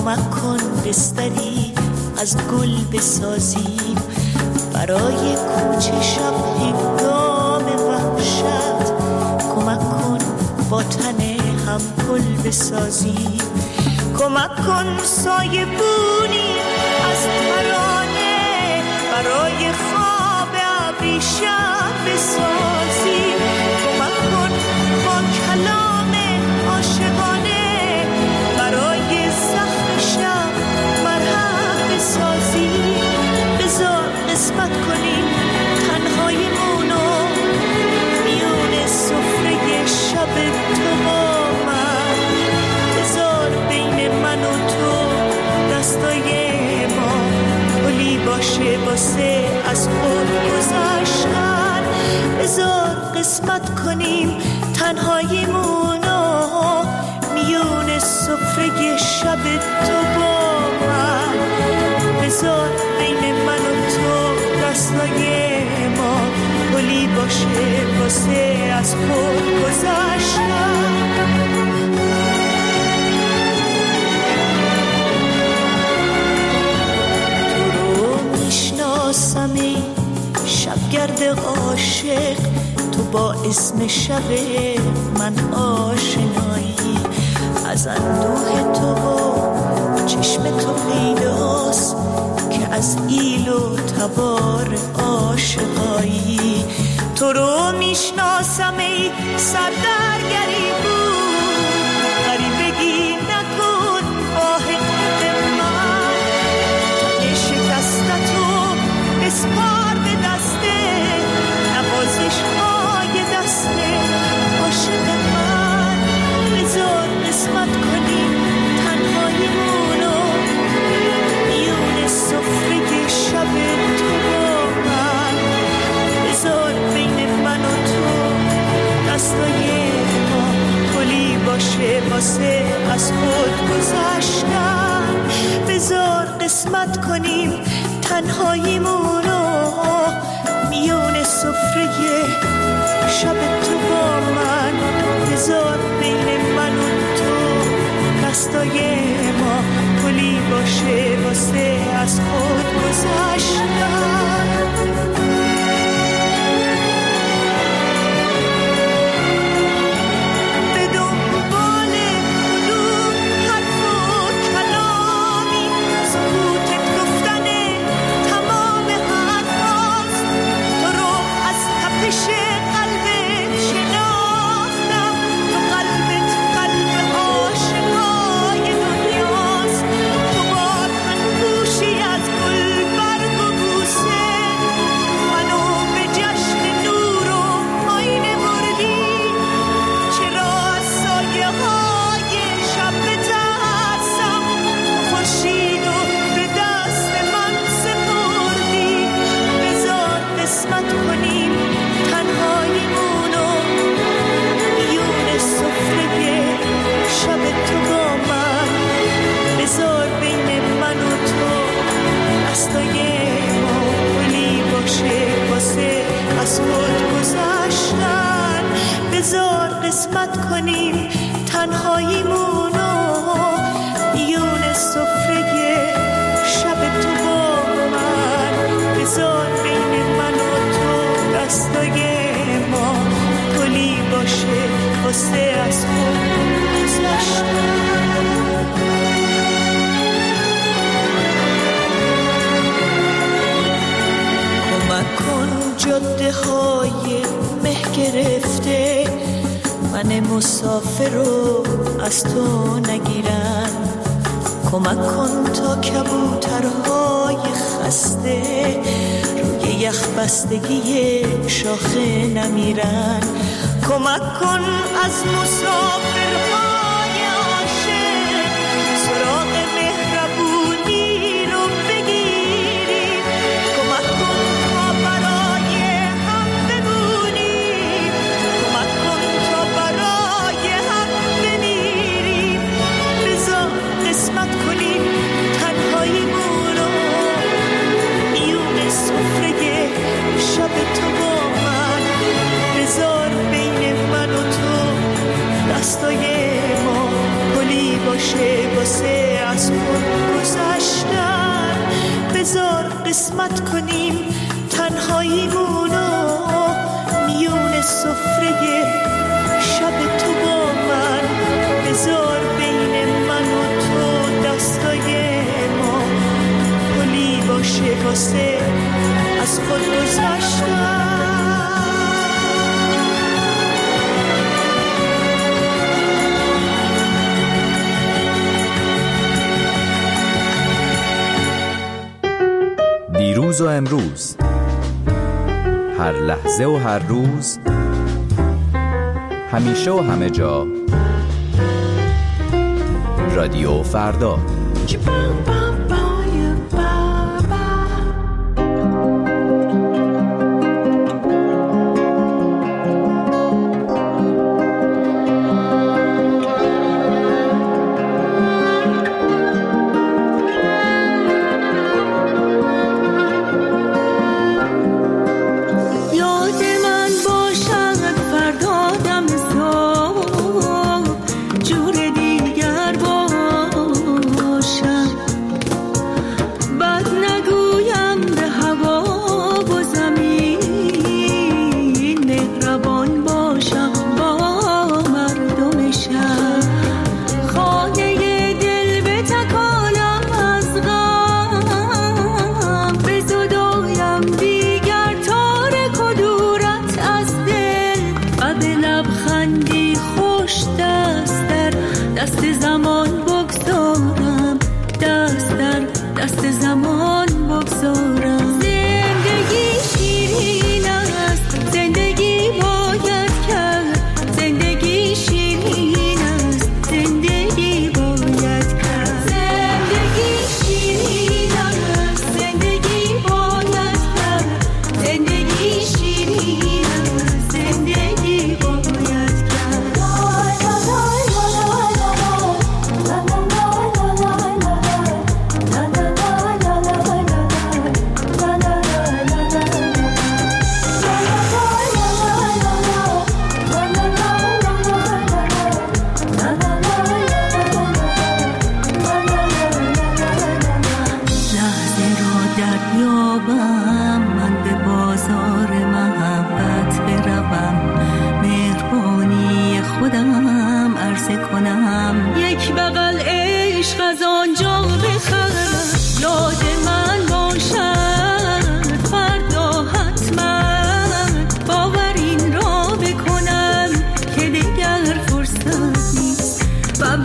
کمک کن بستری از گل بسازیم برای کوچه شب هنگام وحشت. کمک کن با تن هم گل بسازیم. کمک کن سایه بونی از ترانه برای خواب ابریشم بسازیم. کمک کن با کلام عاشقانه برای زخم شب مرهم بسازیم. بذار قسمت کنیم تنهاییمونو میون سفره شب تو با من. بذار بین من و تو دستای ما پلی باشه واسه از خود گذشتن. بذار قسمت کنیم تنهاییمونو میون سفره شب تو با من. بذار بین من و تو دستای ما پلی باشه واسه از خود گذشتن. ای شبگرد عاشق، تو با اسم شب من آشنایی. از اندوه تو و چشم تو پیداست که از ایل و تبار عاشقایی. تو رو میشناسم ای سردرگری بود، غریبگی نکن آه من. تن شکستتو بسپار به دسته نوازش های دسته عاشق من. بذار قسمت کنیم تنهاییمونو میون سفره شب تو با من. بذار بین من و تو دستای ما پلی باشه واسه از خود گذشتن. بذار قسمت کنیم تنهاییمونو میون سفره شب تو با من. بذار بین من و تو دستای ما پلی باشه واسه از خود گذشتن. بذار قسمت کنیم تنهاییمونو میون سفره شب تو با من. بذار بین من و تو دستای ما پلی باشه واسه از خود گذشتن. کمک کن جاده های مه گرفته من مسافر رو از تو نگیرن. کمک کن تا کبوترهای خسته روی یخ بستگی شاخه نمیرن. کمک کن از مسافرهای عاشق سراغ مهربونی رو بگیریم. کمک کن تا برای هم بمونیم. کمک کن تا برای هم بمیریم. بذار قسمت کنیم تنهاییمونو میون سفره شب تو با من. بذار بین من و تو دستای از خود گذشتن. بذار قسمت کنیم تنهاییمونو میون سفره شب تو با من. بذار بین من و تو دستای ما پلی باشه واسه از خود گذشتن. دیروز و امروز، هر لحظه و هر روز، همیشه و همه جا، رادیو فردا.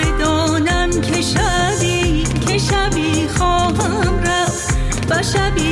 شبی خواهم رفت و شبی